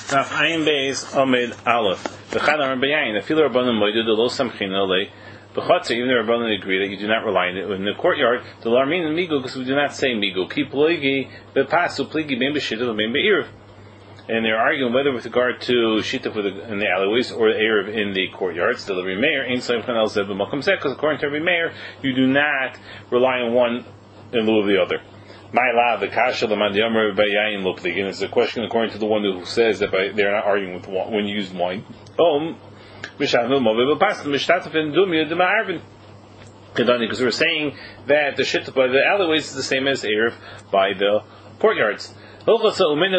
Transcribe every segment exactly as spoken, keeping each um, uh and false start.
Naf Ayin Beis Amid Aleph. V'chad Amar B'yayin. If you are Rabbanim Moedu, the Lo Samchin Olei. B'chotzer, even the Rabbanim agree that you do not rely on it. In the courtyard, the Larmin and Migu, because we do not say Migu. Keep Loigi B'pasu Pligi Ben B'shita Ben B'iriv. And they're arguing whether with regard to Shita in the alleyways or the Erev in the courtyards. The Rabbi Meir ain't Saim Chanel Zeb B'Makom Zeh, because according to Rabbi Meir, you do not rely on one in lieu of the other. My la the kasha the mandiyamar bayayin loplig, and it's a question according to the one who says that by, they're not arguing with wine, when you use wine. Oh, because we're saying that the shit by the alleyways is the same as erev by the courtyards. Brought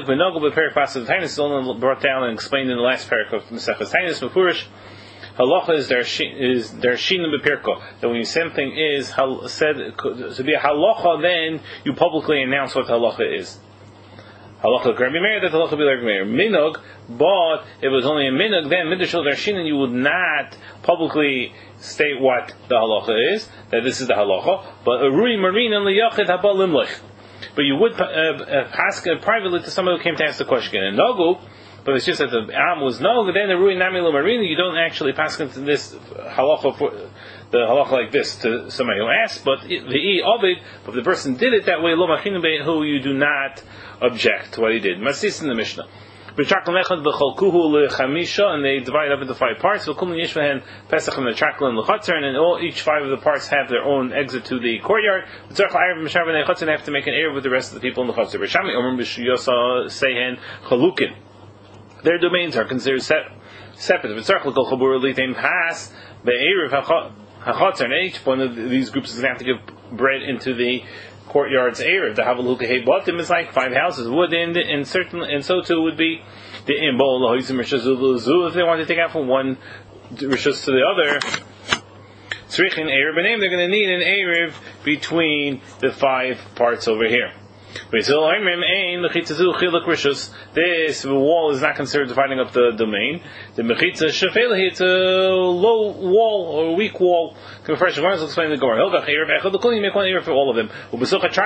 down and explained in the last paragraph of Mesechus Tainis Mefurish. Halacha is their is their shinam bepirko. That when something is said to be a halacha, then you publicly announce what halacha is. Halacha Rabbi Meir, that halacha be like Rabbi Meir. Minog, but if it was only a minog, then midashol their shinam, you would not publicly state what the halacha is. That this is the halacha. But a rui marin and liyachid haba limlich. But you would uh, uh, ask uh, privately to someone who came to ask the question. And nogu. But it's just that the Am was no, then the Rui Nami Lo Marina, you don't actually pass into this halacha for the halacha like this to somebody who asked, but the E Ovid, but if the person did it that way, Lo Machin who you do not object to what he did. Masis in the Mishnah. And they divide up into five parts. And all, each five of the parts have their own exit to the courtyard. And they have to make an air with the rest of the people in the chutzner. Their domains are considered separate. If they pass the Erev HaChatzer, and each one of these groups is going to have to give bread into the courtyard's Erev. The Havaluka Hei Batim is like five houses. Wood, and, and, certain, and so too would be the Imbol, Lahoizim, Rishaz, Uluzu. If they want to take out from one Rishaz to the other, Tzrichin Erev B'Neim, they're going to need an Erev between the five parts over here. This wall is not considered dividing up the domain. The mechitza shafela, it's a low wall or a weak wall. First, one is explaining the Gemara. You make one erev for all of them. And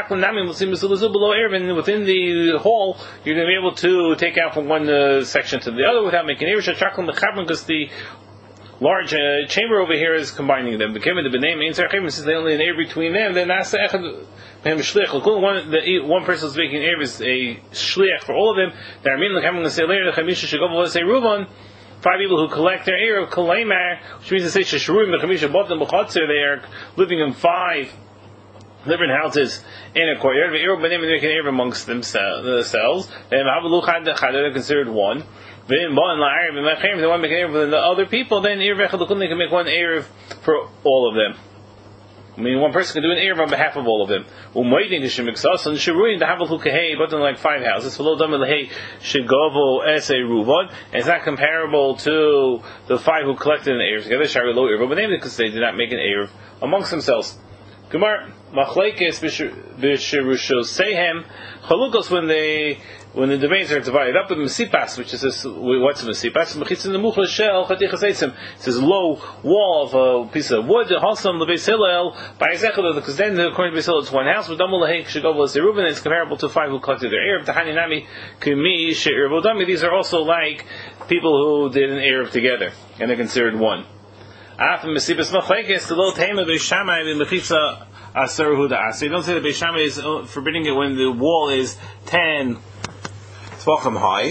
within the hall, you're going to be able to take out from one uh, section to the other without making erev. Because the large uh, chamber over here is combining them. The since they only an air between them, then that's the echad. One, the, one person is making air is a shliach for all of them. That I'm going to say later, the chamisha should go say Ruvan. Five people who collect their air of kolaymar, which means to say sheshruim the chamisha bought them b'chatzer. They are living in five different houses in a courtyard. The air of benem making air amongst themselves. And they're considered one. Then one la'arev and ma'achem. They want to make an air for the other people. Then erev echad they can make one air for all of them. I mean, one person can do an Erev on behalf of all of them. U'moidin d'shemiksos and sheruin d'havel hukahei, but in like five houses. V'lo damel hei shegovo es a ruvod. It's not comparable to the five who collected an Erev together. Shari lo Erev, but named because they did not make an Erev amongst themselves. Gemar machlekes b'sherushos sehem chalukos when they when the domains are divided up in Mesipas, which is this, what's Mesipas? Mechitzin the Muchla Shel Chatichas Eitzim. It's this low wall of a piece of wood. Halsam Lebeis Hillel by Ezechel, because then according to Beis Hillel it's one house. But Damul Lahei Shegavol Zerubin, it's comparable to five who collected their Erev. Tahani Nami Kumi She'er Vodami. These are also like people who did an Erev together, and they're considered one. After Mesipas Machlekes, the Lo Tema Beis Shammai Mechitza Aser Huda Aser. You don't say that Beis Shammai is forbidding it when the wall is ten tvachim high.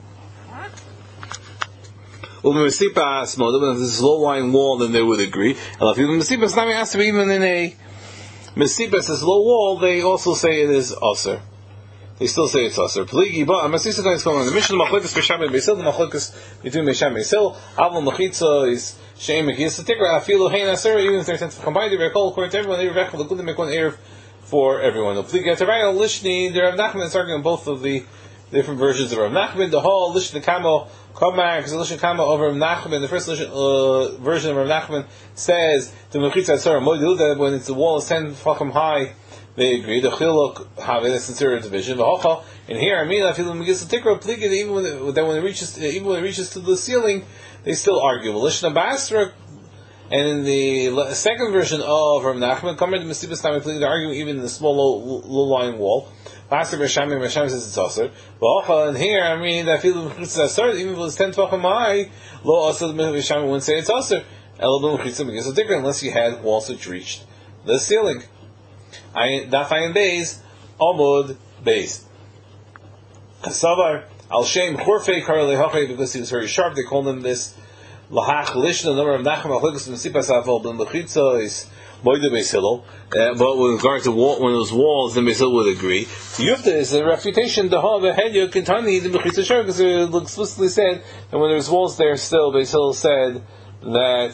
If this is a low-lying wall, then they would agree. And if Mesipas Nami has to be even in a Mesipas is low wall, they also say it is Aser. They still say it's Aser. Pligi, but Mesipas is going on the mission. Machlekes Beis Shammai Beis Hillel. The Machlekes between Beis Shammai Beis Hillel. Avon Mechitza is Shein Mechitza Tikra. Afilu Hein Aser. Even if they're sent to combine, they recall according to everyone. They recall the good. They make one erev for everyone. The Pligi Atavayel Lishni. There Rav Nachman is arguing both of the different versions of Rav Nachman. The whole Lishni Kamo Kamar, because the Lishni Kamo of Rav Nachman, the first Lishni, uh, version of Rav Nachman says the Mechitza Aser Moedil that when it's the wall is ten tefachim high, they agree. The Chiluk have it, it's considered a division. The Hocha and here I mean I feel Megillah Tikra Pligi that even when it, that when it reaches even when it reaches to the ceiling, they still argue. Lishna Basra. And in the second version of Rav Nachman, Kamar the Mesipas Nami Pligi, they're arguing even in the small low, low lying wall. Master B'Shami, B'Shami says it's also. Well, and here, I mean, I feel even if it was ten tvachim high, lo also B'Shami wouldn't say it's also. Elabim Chitzim because it's different unless you had walls which reached the ceiling. I Dafayin Beis, Amud Beis. Kasavar Al Shem Chorfei Kar Lehache because he was very sharp. They called him this Lahach Lishna. The number of Nachem Achlikus Mesipas Afal Ben Lechitza is Moide Beis Hillel. But with regard to wall, when those walls, then Beis Hillel would agree. Yufta is a refutation. The Hav Hedya Kintani the Mechitza Shar because it explicitly said that when there's walls there still, Beis Hillel said that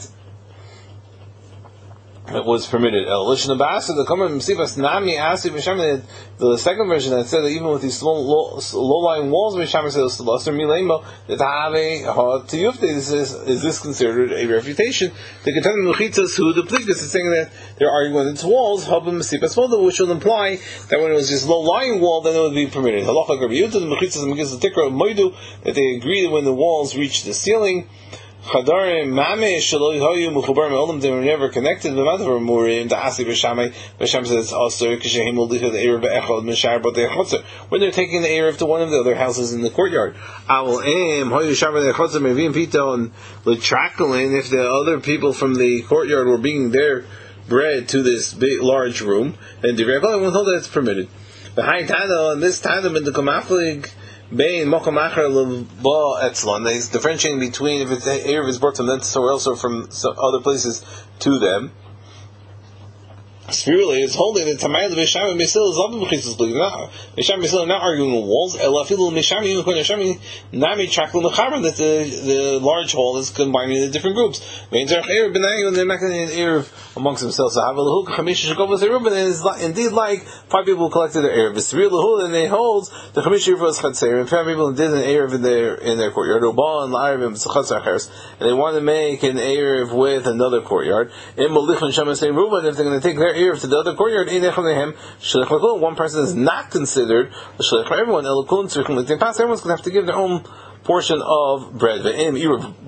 it was permitted. El Lishna Basa the Kamar Mesipas Nami Asi B'Shami. The second version that said that even with these low, low lying walls, B'Shami said it's Luster Milembo that have a hard to Yufte. Is this is this considered a refutation? The Ketan Mechitzas who the Plikas is saying that they're arguing with its walls, Habam Mesipas Moda, which will imply that when it was just low lying wall, then it would be permitted. Halacha Garbiyuta the Mechitzas and Mechitzas Tikra Moidu that they agree that when the walls reach the ceiling. Chadarim Mame Shaloi Hoyu Muchabar Me'olam they were never connected. The matter of Murim the Asi B'Shamai B'Sham says it's also Kishahim Ulicha the Erev Echad Mishar but the Echotzer when they're taking the Erev to one of the other houses in the courtyard. Awal Em Hoyu Shamar the Echotzer Mevim Pito and L'Trakelin if the other people from the courtyard were bringing their bread to this big large room, then the Rebbe will hold that it's permitted. The High Tana and this Tana in the Kamaflig. Bein Mokom Acher Leva Etzlan. He's differentiating between if it's Erev is brought to them somewhere else or from other places to them. Spiritually, it's holding that Tamayel B'Shami and Beis Hillel is Abba B'Chitzos B'Lig. Now, B'Shami and Beis Hillel are not arguing with walls. Elafilu Mishami even when B'Shami Nami Trakul Mechaber that the the large hall is combining the different groups. Means they're Erev B'Nayu and they're making an Erev amongst themselves. So have a Lahuk Chamisha Shekov Zerub and it's indeed like five people collected their Erev. It's real Lahul and they hold the Chamisha Erev was Chatzer and five people did an Erev in their in their courtyard. Ubal and La'arev and B'Chatzer Acheres and they want to make an Erev with another courtyard. In Malich and Shemas Say Ruben if they're going to take their Erev to the other courtyard. One person is not considered the shlich for everyone. Everyone's going to have to give their own portion of bread. And if you're going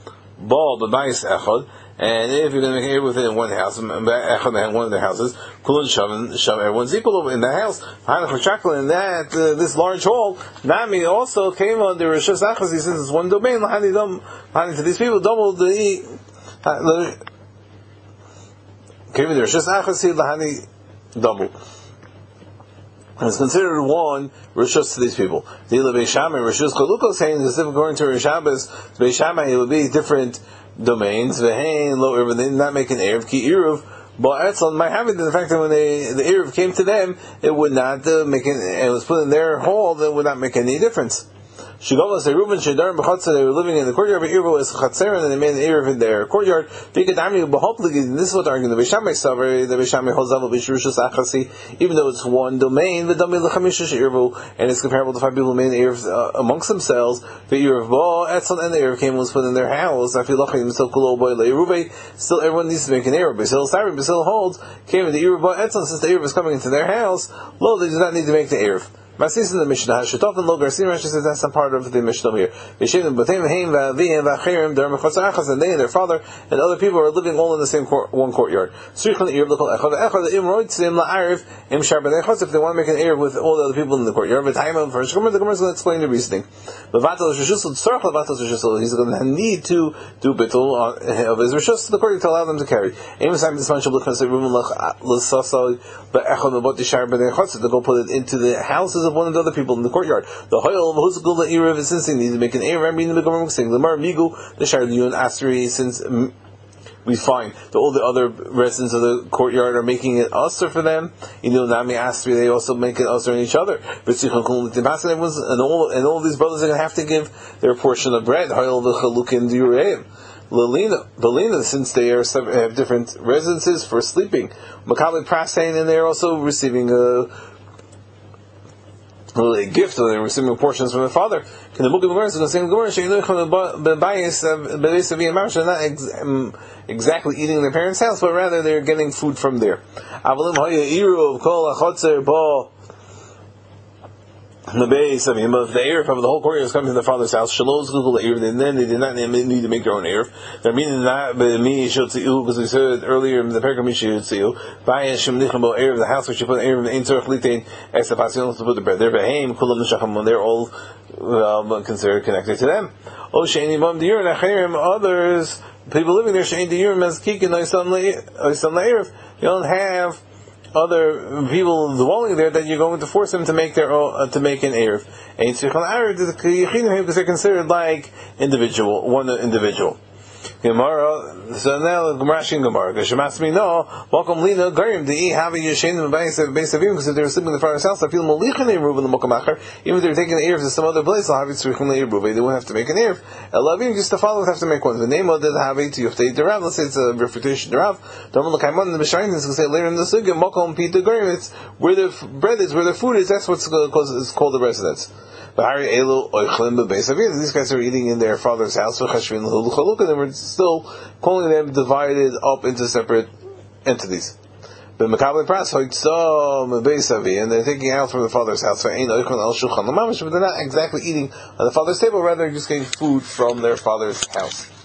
to make it within one house, one of their houses, everyone's equal in the house. And that uh, this large hall, Nami also came under Rishus Achas. Since it's one domain, to these people, double the. Came in there, Rishus Achas, Lahani double. And it's considered one Rishus to these people. Dila Beishamai, Rishus Chaluko saying as if according to Rishabas, Beishamai it would be different domains. Vehain, Lo Erev, they did not make an Erev, Ki Erev, but Etzlan might have it the fact that when they, the Erev came to them, it would not uh, make an, it was put in their hall, that would not make any difference. Shigala say Reuben Shedar and B'Chatzah they were living in the courtyard of Erev was Chatzer and they made an Erev in their courtyard. Vikadami B'Hoplig this is what they're arguing. The Beishamai Savar the Beishamai Hozav B'Shurushus Achasi even though it's one domain the Dami L'Chamishish Erev and it's comparable to five people who made an Erev uh, amongst themselves. The Erev Ba Etzon and the Erev came was put in their house. I feel lucky still Kulo Boy Le'Eruvei still everyone needs to make an Erev. Basil Sari Basil holds came in the Erev Ba Etzon since the Erev is coming into their house. Lo they do not need to make the Erev. Masis in the Mishnah, Shetov and Lo Garcia Rashi says that's not part of the Mishnah here. And they and their father and other people are living all in the same court, one courtyard. If they want to make an Erev with all the other people in the courtyard, the Gemara is going to explain the reasoning. He's going to need to do bittul of his rishus the courtyard to allow them to carry. To go put it into the houses of one of the other people in the courtyard. The Hoyel of Husgul Erev is since they need to make an Erev. I'm reading the Gemara saying the Mar Migu the Shardiyun Asri since um, we find that all the other residents of the courtyard are making it usher for them. You know, Nami Asri they also make it usher in each other. But and all and all these brothers are going to have to give their portion of bread. Hoyel the Chalukin Dureim. Lalina, Balina, since they are have different residences for sleeping. Makabel Prasain and they're also receiving a a gift, so they're receiving portions from their father. Can the book of Gemara is the same Gemara? They're not ex- um, exactly eating in their parents' house, but rather they're getting food from there. the base, I mean, but if the Erev of the whole courtyard is coming to the father's house, Shalom's Google Erev, and then they did not need to make their own Erev. They're meaning that, but me, Shotziu, because we said earlier in the Perkam, Shotziu, Bayan Shemnichamo Erev, the house which you put Erev, Ein Tzorch Litain, Exapasion, to put the bread. They're Behaim, Kulam Neshacham, they're all um, considered connected to them. O Sheini Mam Dir, and Achirim, others, people living there, Shein Dir, Mezkik, and Oisan Erev, you don't have other people dwelling there that you're going to force them to make their own, uh, to make an erev. Because they're considered like individual, one individual. Gemara, so now Rashi and Gemara, because me no, welcome Lina Garim to eat having Yeshenim and base of base of because if they were sleeping in the father's house, I feel Malichan Eruv in the Mokamacher, even if they're taking an erev to some other place, I'll have it Tzrichim Eruv, they won't have to make an erev. Elavim, just the father would have to make one. The name of the Havi to Yuftei Derav, let's say it's a refutation Derav, Don't look Haiman, the Misharim is going to say later in the Sugya, Mokom Pita Garim, it's where the bread is, where the food is, that's what's called the residence. These guys are eating in their father's house, and we're still calling them divided up into separate entities. And they're taking out from the father's house, but they're not exactly eating on the father's table, rather just getting food from their father's house.